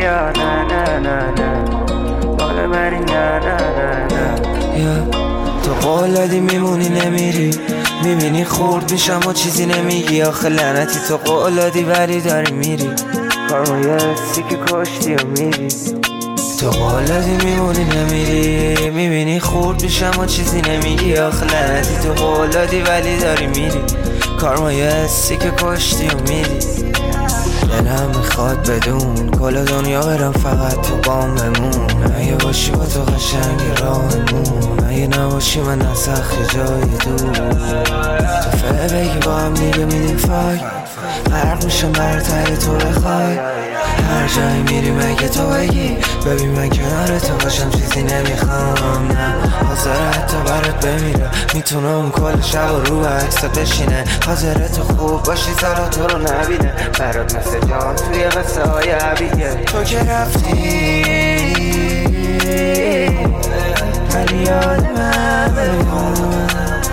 دریا نه نه نه نه مال منی نه نه نه نه تو قول دادی میمونی نمیری میبینی خورد میشم و چیزی نمیگی آخه لعنتی تو قول دادی ولی داری میری کارمایستی که کشتی و میری تو قول دادی میمونی نمیری میبینی خورد میشم و چیزی نمیگی آخه لعنتی تو قول دادی ولی داری میری کارمایستی که کشتی و میری دلم میخواد بدون کل دنیا برم فقط تو بام بمون اگه باشی با تو قشنگ راهمون اگه نباشی من نسخ جای دور تو فعه بگی با هم دیگه میدیم فاک غرق میشم بر ته تو بخوای هر جایی میری مگه تو بگی ببین من کنار تو باشم چیزی نمیخوام نه حاضر حتی برات بمیره میتونم کل شب و رو عکسات بشینه حاضر تو خوب باشی سالا تو رو نبینه برات مثل جان توی قصه های عبیه تو که رفتی ولی یادم بمون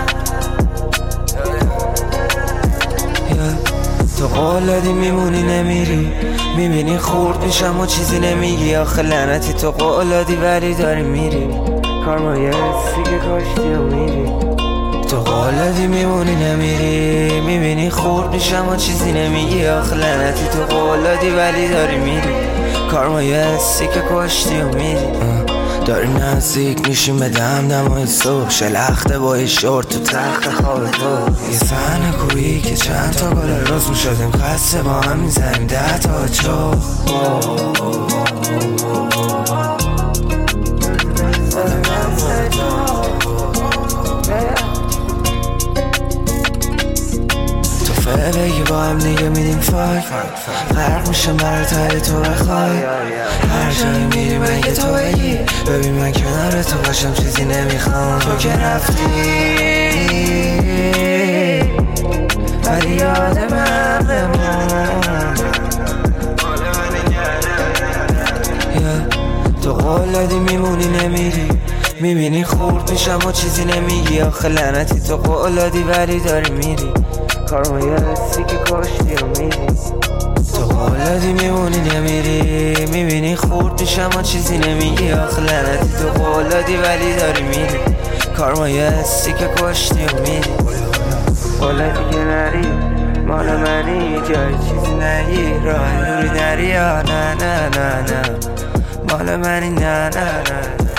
تو قول دادی میمونی نمیری میبینی خورد میشم و چیزی نمیگی آخه لعنتی تو قول دادی ولی داری میری کارمایستی که کشتی و میری تو قول دادی میمونی نمیری میبینی خورد میشم و چیزی نمیگی آخه لعنتی تو قول دادی ولی داری میری کارمایستی که کشتی و میری داریم نزدیک میشیم به دمدمای صبح شلخته با یه شورت تو تخت خواب تو یه صحنه کویی که چند تا گل روز میشدیم خسته با هم میزنیم 10 تا چو بگی با هم دیگه میدیم فاک غرق میشم برای ته تو بخوای هر جایی میری مگه تو بگی ببین من کنار تو باشم چیزی نمیخوام تو که رفتی ولی یاد من بمون تو قول دادی میمونی نمیری میبینی خورد میشم و چیزی نمیگی آخه لعنتی تو قول دادی ولی داری میری کارمایستی که کشتی و میری تو قول دادی میمونی نمیری میبینی خورد میشم و چیزی نمیگی آخه لعنتی تو قول دادی ولی داری میری کارمایستی که کشتی و میری قول دادی که نری مال منی جای چیزی نگی راه نوری دریا نه نه نه نه مال منی نه نه نه